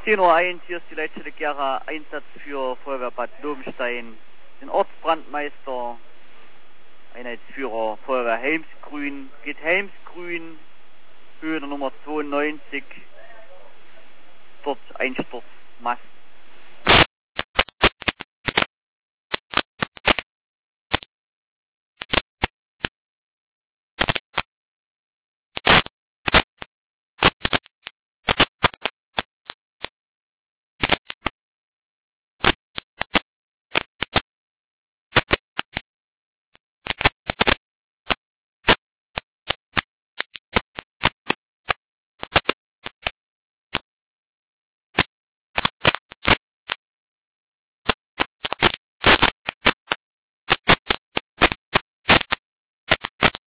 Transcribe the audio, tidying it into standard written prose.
10:01 Uhr, hier ist die Leitstelle Gera, Einsatz für Feuerwehr Bad Lobenstein, den Ortsbrandmeister, Einheitsführer Feuerwehr Helmstedt.